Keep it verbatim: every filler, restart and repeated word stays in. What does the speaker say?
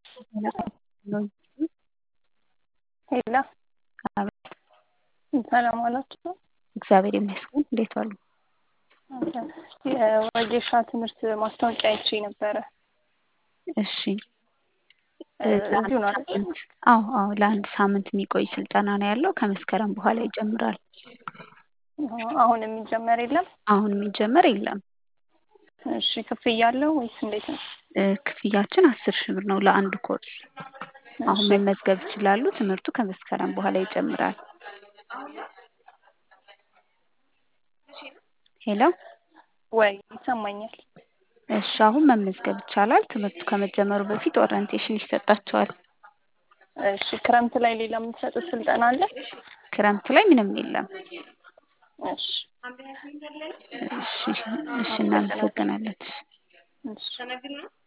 ሄሎ ሰላም ዋላችሁ። እግዚአብሔር ይመስገን። እንዴት ዋሉ? የወጌሻ ትምህርት ማስታወቂያ አይቼ ነበረ። እሺ እዚሁ ነው አይደል? አዎ አዎ ለአንድ ሳምንት የሚቆይ ስልጠና ነው ያለው። ከመስከረም በኋላ ይጀምራል። አሁን የሚጀመር የለም? አሁን የሚጀመር የለም። እሺ ክፍያ አለው ወይስ እንዴት ነው? ክፍያችን አስር ሺህ ብር ነው ለአንድ ኮርስ። አሁን እሺ መመዝገብ ይችላሉ። ትምህርቱ ከመስከረም በኋላ ይጀምራል። ሄሎ ወይ ይሰማኛል። እሺ አሁን መመዝገብ ይቻላል። ትምህርቱ ከመጀመሩ በፊት ኦሪንቴሽን ይሰጣቸዋል። እሺ ክረምት ላይ ሌላ የምትሰጡት ስልጠና አለ? ክረምት ላይ ምንም የለም። እሺ እሺ እሺ እናመሰግናለን። እሺ